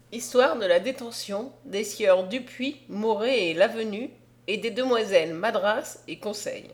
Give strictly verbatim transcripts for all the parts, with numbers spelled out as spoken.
Histoire de la détention des sieurs Dupuis, Mouret et Lavenu et des demoiselles Madras et Conseil.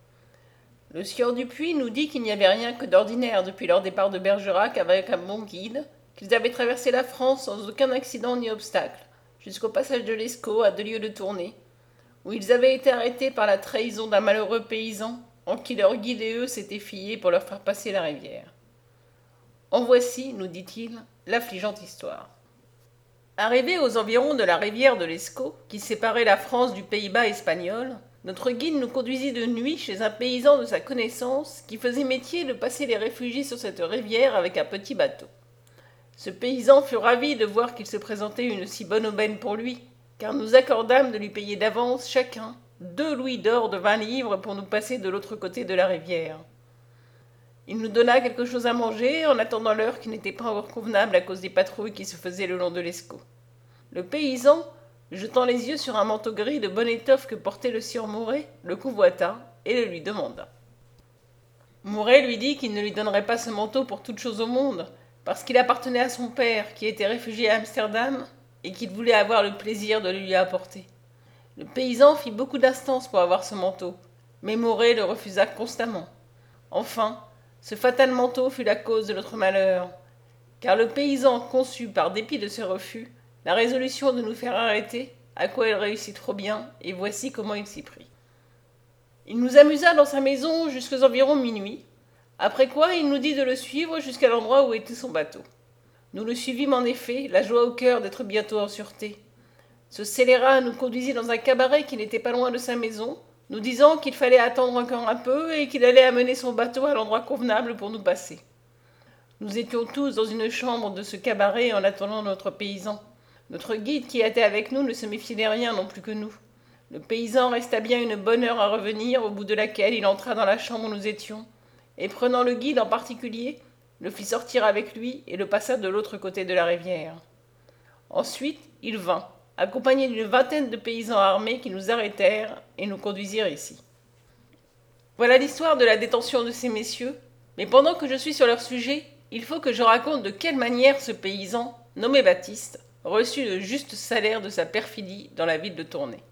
Le sieur Dupuis nous dit qu'il n'y avait rien que d'ordinaire depuis leur départ de Bergerac avec un bon guide, qu'ils avaient traversé la France sans aucun accident ni obstacle, jusqu'au passage de l'Escaut à deux lieues de tournée, où ils avaient été arrêtés par la trahison d'un malheureux paysan en qui leur guide et eux s'étaient fiés pour leur faire passer la rivière. En voici, nous dit-il, l'affligeante histoire. Arrivés aux environs de la rivière de l'Escaut, qui séparait la France du Pays-Bas espagnol, notre guide nous conduisit de nuit chez un paysan de sa connaissance qui faisait métier de passer les réfugiés sur cette rivière avec un petit bateau. Ce paysan fut ravi de voir qu'il se présentait une si bonne aubaine pour lui, car nous accordâmes de lui payer d'avance chacun deux louis d'or de vingt livres pour nous passer de l'autre côté de la rivière. Il nous donna quelque chose à manger en attendant l'heure qui n'était pas encore convenable à cause des patrouilles qui se faisaient le long de l'Escaut. Le paysan, jetant les yeux sur un manteau gris de bonne étoffe que portait le sieur Mouret, le convoita et le lui demanda. Mouret lui dit qu'il ne lui donnerait pas ce manteau pour toute chose au monde, parce qu'il appartenait à son père qui était réfugié à Amsterdam et qu'il voulait avoir le plaisir de le lui apporter. Le paysan fit beaucoup d'instances pour avoir ce manteau, mais Mouret le refusa constamment. Enfin, ce fatal manteau fut la cause de notre malheur, car le paysan conçut, par dépit de ce refus, la résolution de nous faire arrêter, à quoi il réussit trop bien, et voici comment il s'y prit. Il nous amusa dans sa maison jusqu'aux environs minuit, après quoi il nous dit de le suivre jusqu'à l'endroit où était son bateau. Nous le suivîmes en effet, la joie au cœur d'être bientôt en sûreté. Ce scélérat nous conduisit dans un cabaret qui n'était pas loin de sa maison, nous disant qu'il fallait attendre encore un peu et qu'il allait amener son bateau à l'endroit convenable pour nous passer. Nous étions tous dans une chambre de ce cabaret en attendant notre paysan. Notre guide qui était avec nous ne se méfiait de rien non plus que nous. Le paysan resta bien une bonne heure à revenir, au bout de laquelle il entra dans la chambre où nous étions, et prenant le guide en particulier, le fit sortir avec lui et le passa de l'autre côté de la rivière. Ensuite, il vint, accompagné d'une vingtaine de paysans armés qui nous arrêtèrent et nous conduisirent ici. Voilà l'histoire de la détention de ces messieurs, mais pendant que je suis sur leur sujet, il faut que je raconte de quelle manière ce paysan, nommé Baptiste, reçut le juste salaire de sa perfidie dans la ville de Tournai.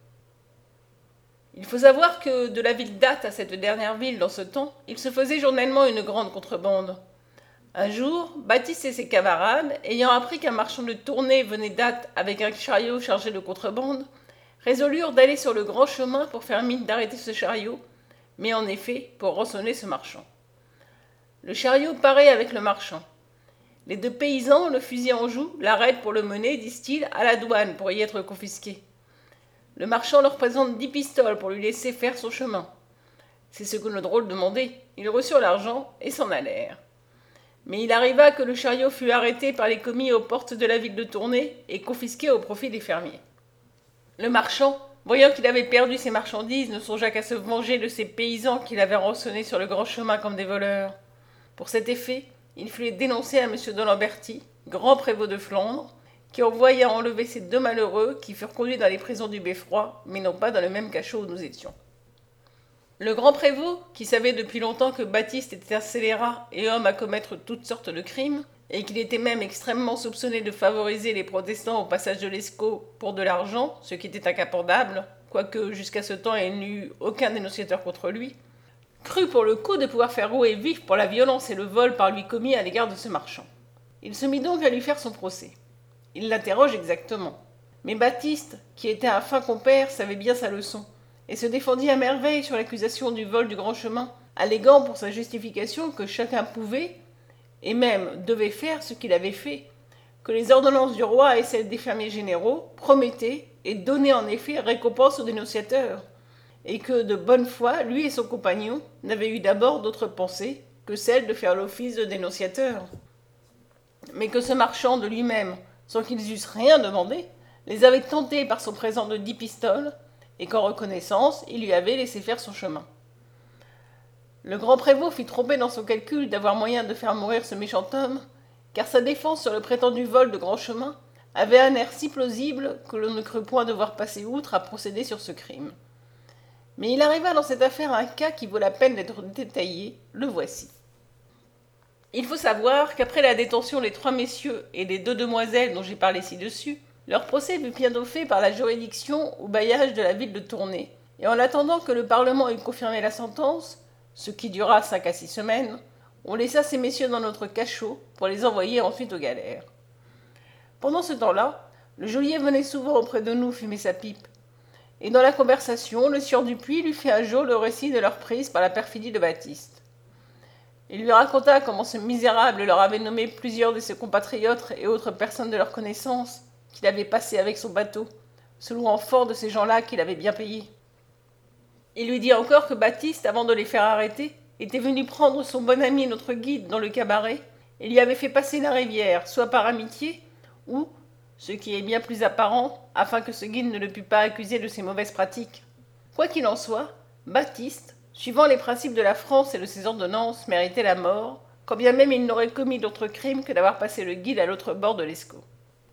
Il faut savoir que de la ville d'Ath à cette dernière ville dans ce temps, il se faisait journellement une grande contrebande. Un jour, Baptiste et ses camarades, ayant appris qu'un marchand de Tournai venait d'Ath avec un chariot chargé de contrebande, résolurent d'aller sur le grand chemin pour faire mine d'arrêter ce chariot, mais en effet pour rançonner ce marchand. Le chariot paraît avec le marchand. Les deux paysans, le fusil en joue, l'arrêtent pour le mener, disent-ils, à la douane pour y être confisqué. Le marchand leur présente dix pistoles pour lui laisser faire son chemin. C'est ce que le drôle demandait. Ils reçurent l'argent et s'en allèrent. Mais il arriva que le chariot fut arrêté par les commis aux portes de la ville de Tournai et confisqué au profit des fermiers. Le marchand, voyant qu'il avait perdu ses marchandises, ne songea qu'à se venger de ces paysans qu'il avait rançonnés sur le grand chemin comme des voleurs. Pour cet effet, il fut dénoncé à M. de Lamberty, grand prévôt de Flandre, qui envoya enlever ces deux malheureux qui furent conduits dans les prisons du Beffroi, mais non pas dans le même cachot où nous étions. Le grand prévôt, qui savait depuis longtemps que Baptiste était un scélérat et homme à commettre toutes sortes de crimes, et qu'il était même extrêmement soupçonné de favoriser les protestants au passage de l'Escaut pour de l'argent, ce qui était incapable, quoique jusqu'à ce temps il n'y eût aucun dénonciateur contre lui, crut pour le coup de pouvoir faire rouer vif pour la violence et le vol par lui commis à l'égard de ce marchand. Il se mit donc à lui faire son procès. Il l'interroge exactement. Mais Baptiste, qui était un fin compère, savait bien sa leçon, et se défendit à merveille sur l'accusation du vol du grand chemin, alléguant pour sa justification que chacun pouvait, et même devait faire ce qu'il avait fait, que les ordonnances du roi et celles des fermiers généraux promettaient et donnaient en effet récompense aux dénonciateurs, et que, de bonne foi, lui et son compagnon n'avaient eu d'abord d'autre pensée que celle de faire l'office de dénonciateur. Mais que ce marchand de lui-même, sans qu'ils eussent rien demandé, les avait tentés par son présent de dix pistoles, et qu'en reconnaissance, il lui avait laissé faire son chemin. Le grand prévôt fit tromper dans son calcul d'avoir moyen de faire mourir ce méchant homme, car sa défense sur le prétendu vol de grand chemin avait un air si plausible que l'on ne crut point devoir passer outre à procéder sur ce crime. Mais il arriva dans cette affaire un cas qui vaut la peine d'être détaillé, le voici. Il faut savoir qu'après la détention des trois messieurs et des deux demoiselles dont j'ai parlé ci-dessus, leur procès fut bientôt fait par la juridiction au bailliage de la ville de Tournai, et en attendant que le Parlement eût confirmé la sentence, ce qui dura cinq à six semaines, on laissa ces messieurs dans notre cachot pour les envoyer ensuite aux galères. Pendant ce temps-là, le geôlier venait souvent auprès de nous fumer sa pipe, et dans la conversation, le sieur Dupuis lui fit un jour le récit de leur prise par la perfidie de Baptiste. Il lui raconta comment ce misérable leur avait nommé plusieurs de ses compatriotes et autres personnes de leur connaissance qu'il avait passées avec son bateau, se louant fort de ces gens-là qu'il avait bien payés. Il lui dit encore que Baptiste, avant de les faire arrêter, était venu prendre son bon ami notre guide dans le cabaret et lui avait fait passer la rivière, soit par amitié, ou, ce qui est bien plus apparent, afin que ce guide ne le pût pas accuser de ses mauvaises pratiques. Quoi qu'il en soit, Baptiste, suivant les principes de la France et de ses ordonnances, méritait la mort, quand bien même il n'aurait commis d'autre crime que d'avoir passé le guide à l'autre bord de l'Escaut.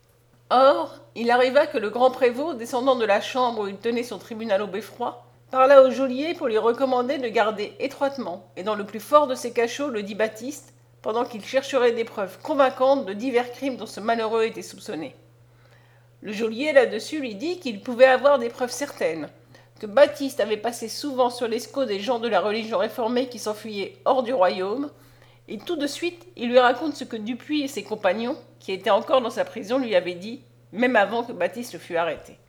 Or, il arriva que le grand prévôt, descendant de la chambre où il tenait son tribunal au beffroi, parla au geôlier pour lui recommander de garder étroitement, et dans le plus fort de ses cachots, le dit Baptiste, pendant qu'il chercherait des preuves convaincantes de divers crimes dont ce malheureux était soupçonné. Le geôlier, là-dessus, lui dit qu'il pouvait avoir des preuves certaines, que Baptiste avait passé souvent sur l'Escaut des gens de la religion réformée qui s'enfuyaient hors du royaume, et tout de suite il lui raconte ce que Dupuis et ses compagnons, qui étaient encore dans sa prison, lui avaient dit, même avant que Baptiste fût arrêté.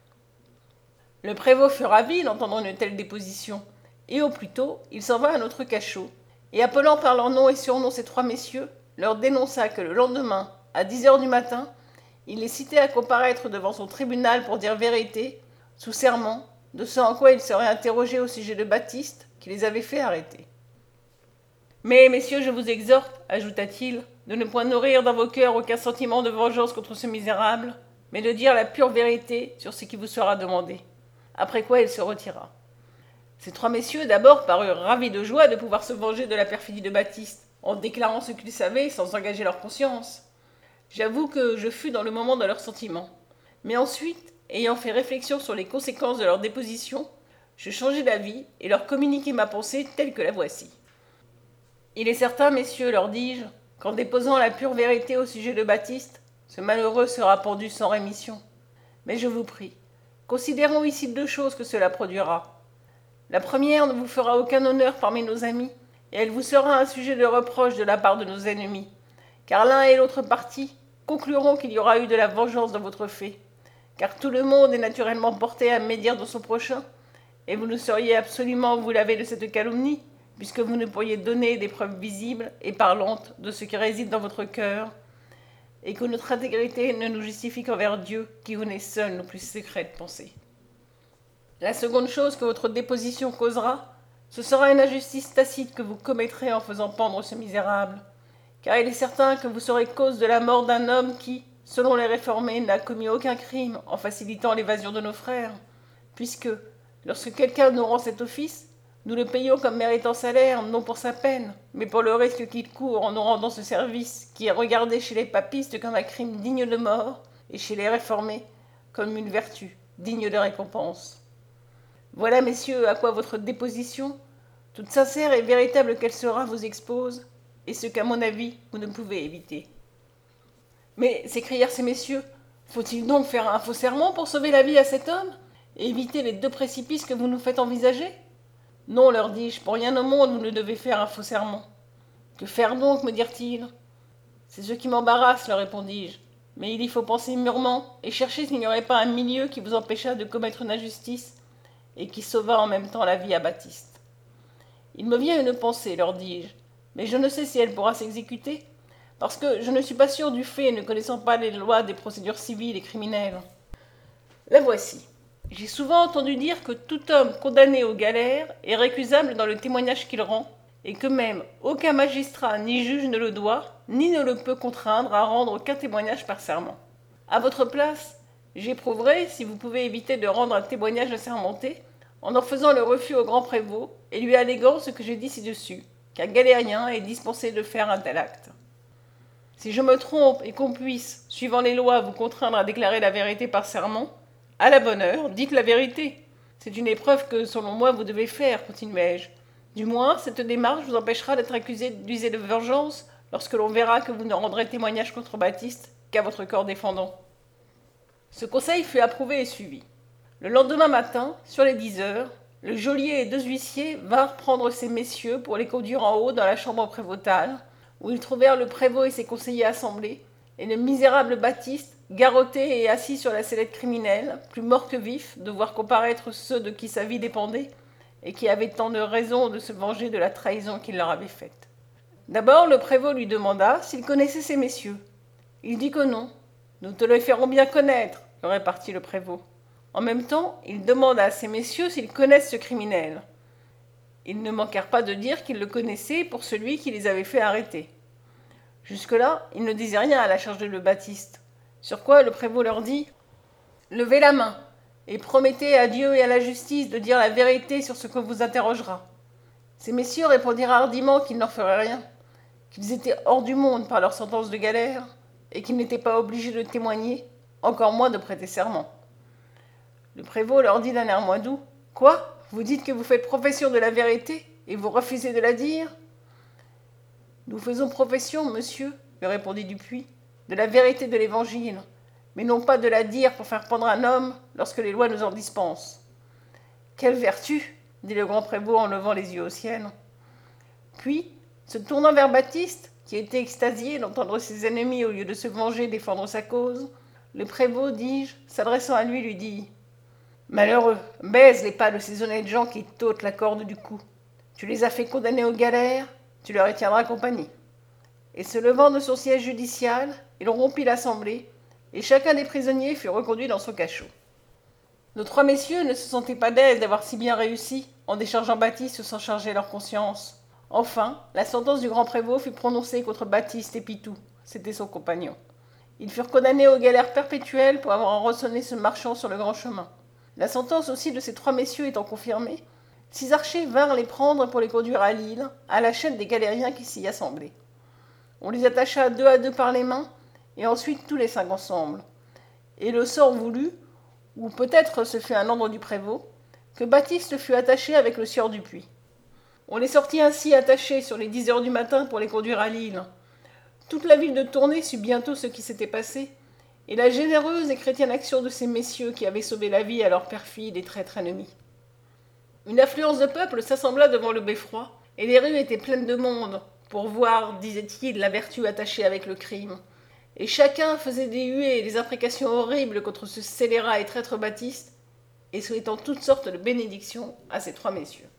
Le prévôt fut ravi d'entendre une telle déposition, et au plus tôt il s'en va à notre cachot, et appelant par leur nom et surnom ces trois messieurs, leur dénonça que le lendemain, à dix heures du matin, il les citait à comparaître devant son tribunal pour dire vérité, sous serment, de ce en quoi ils seraient interrogés au sujet de Baptiste, qui les avait fait arrêter. Mais, messieurs, je vous exhorte, ajouta-t-il, de ne point nourrir dans vos cœurs aucun sentiment de vengeance contre ce misérable, mais de dire la pure vérité sur ce qui vous sera demandé. Après quoi il se retira. Ces trois messieurs d'abord parurent ravis de joie de pouvoir se venger de la perfidie de Baptiste, en déclarant ce qu'ils savaient sans engager leur conscience. J'avoue que je fus dans le moment de leurs sentiments. Mais ensuite, ayant fait réflexion sur les conséquences de leur déposition, je changeai d'avis et leur communiquai ma pensée telle que la voici. Il est certain, messieurs, leur dis-je, qu'en déposant la pure vérité au sujet de Baptiste, ce malheureux sera pendu sans rémission. Mais je vous prie, considérons ici deux choses que cela produira. La première ne vous fera aucun honneur parmi nos amis, et elle vous sera un sujet de reproche de la part de nos ennemis, car l'un et l'autre parti concluront qu'il y aura eu de la vengeance dans votre fait, car tout le monde est naturellement porté à médire dans son prochain, et vous ne sauriez absolument vous laver de cette calomnie, puisque vous ne pourriez donner des preuves visibles et parlantes de ce qui réside dans votre cœur, et que notre intégrité ne nous justifie qu'envers Dieu, qui connaît seul nos plus secrètes pensées. La seconde chose que votre déposition causera, ce sera une injustice tacite que vous commettrez en faisant pendre ce misérable, car il est certain que vous serez cause de la mort d'un homme qui, selon les réformés, n'a commis aucun crime en facilitant l'évasion de nos frères, puisque, lorsque quelqu'un nous rend cet office, nous le payons comme méritant salaire, non pour sa peine, mais pour le risque qu'il court en nous rendant ce service, qui est regardé chez les papistes comme un crime digne de mort, et chez les réformés comme une vertu digne de récompense. Voilà, messieurs, à quoi votre déposition, toute sincère et véritable qu'elle sera, vous expose, et ce qu'à mon avis, vous ne pouvez éviter. Mais, s'écrièrent ces messieurs, faut-il donc faire un faux serment pour sauver la vie à cet homme, et éviter les deux précipices que vous nous faites envisager ? Non, leur dis-je, pour rien au monde vous ne devez faire un faux serment. Que faire donc, me dirent-ils ? C'est ce qui m'embarrasse, leur répondis-je, mais il y faut penser mûrement, et chercher s'il n'y aurait pas un milieu qui vous empêchât de commettre une injustice, et qui sauva en même temps la vie à Baptiste. Il me vient une pensée, leur dis-je, mais je ne sais si elle pourra s'exécuter, parce que je ne suis pas sûr du fait, ne connaissant pas les lois des procédures civiles et criminelles. La voici. J'ai souvent entendu dire que tout homme condamné aux galères est récusable dans le témoignage qu'il rend, et que même aucun magistrat ni juge ne le doit, ni ne le peut contraindre à rendre aucun témoignage par serment. À votre place, j'éprouverai, si vous pouvez éviter de rendre un témoignage assermenté, en en faisant le refus au grand prévôt, et lui alléguant ce que j'ai dit ci-dessus, qu'un galérien est dispensé de faire un tel acte. Si je me trompe et qu'on puisse, suivant les lois, vous contraindre à déclarer la vérité par serment, à la bonne heure, dites la vérité. C'est une épreuve que, selon moi, vous devez faire, continuai-je. Du moins, cette démarche vous empêchera d'être accusé d'user de vengeance lorsque l'on verra que vous ne rendrez témoignage contre Baptiste qu'à votre corps défendant. » Ce conseil fut approuvé et suivi. Le lendemain matin, sur les dix heures, le geôlier et deux huissiers vinrent prendre ces messieurs pour les conduire en haut dans la chambre prévôtale, où ils trouvèrent le prévôt et ses conseillers assemblés, et le misérable Baptiste, garrotté et assis sur la sellette criminelle, plus mort que vif de voir comparaître ceux de qui sa vie dépendait, et qui avaient tant de raisons de se venger de la trahison qu'il leur avait faite. D'abord, le prévôt lui demanda s'il connaissait ces messieurs. Il dit que non. « Nous te les ferons bien connaître, » repartit le prévôt. En même temps, il demanda à ces messieurs s'ils connaissent ce criminel. Ils ne manquèrent pas de dire qu'ils le connaissaient pour celui qui les avait fait arrêter. Jusque-là, ils ne disaient rien à la charge de le Baptiste, sur quoi le prévôt leur dit « Levez la main et promettez à Dieu et à la justice de dire la vérité sur ce que vous interrogera. » Ces messieurs répondirent hardiment qu'ils n'en feraient rien, qu'ils étaient hors du monde par leur sentence de galère, et qu'ils n'étaient pas obligés de témoigner, encore moins de prêter serment. Le prévôt leur dit d'un air moins doux, « Quoi ? Vous dites que vous faites profession de la vérité, et vous refusez de la dire ?»« Nous faisons profession, monsieur, » lui répondit Dupuis, « de la vérité de l'Évangile, mais non pas de la dire pour faire pendre un homme lorsque les lois nous en dispensent. »« Quelle vertu !» dit le grand prévôt en levant les yeux au ciel. Puis, se tournant vers Baptiste, qui était extasié d'entendre ses ennemis au lieu de se venger défendre sa cause, le prévôt, dis-je, s'adressant à lui, lui dit « Malheureux, baise les pas de ces honnêtes gens qui t'ôtent la corde du cou. Tu les as fait condamner aux galères, tu leur y tiendras compagnie. » Et se levant de son siège judicial, il rompit l'assemblée, et chacun des prisonniers fut reconduit dans son cachot. Nos trois messieurs ne se sentaient pas d'aise d'avoir si bien réussi en déchargeant Baptiste sans charger leur conscience. Enfin, la sentence du grand prévôt fut prononcée contre Baptiste et Pitou, c'était son compagnon. Ils furent condamnés aux galères perpétuelles pour avoir rançonné ce marchand sur le grand chemin. La sentence aussi de ces trois messieurs étant confirmée, six archers vinrent les prendre pour les conduire à Lille, à la chaîne des galériens qui s'y assemblaient. On les attacha deux à deux par les mains, et ensuite tous les cinq ensemble. Et le sort voulut, ou peut-être ce fut un ordre du prévôt, que Baptiste fût attaché avec le sieur Dupuis. On les sortit ainsi attachés sur les dix heures du matin pour les conduire à Lille. Toute la ville de Tournai sut bientôt ce qui s'était passé, et la généreuse et chrétienne action de ces messieurs qui avaient sauvé la vie à leur perfide et traître ennemi. Une affluence de peuple s'assembla devant le beffroi, et les rues étaient pleines de monde, pour voir, disait-il, la vertu attachée avec le crime. Et chacun faisait des huées et des imprécations horribles contre ce scélérat et traître Baptiste, et souhaitant toutes sortes de bénédictions à ces trois messieurs.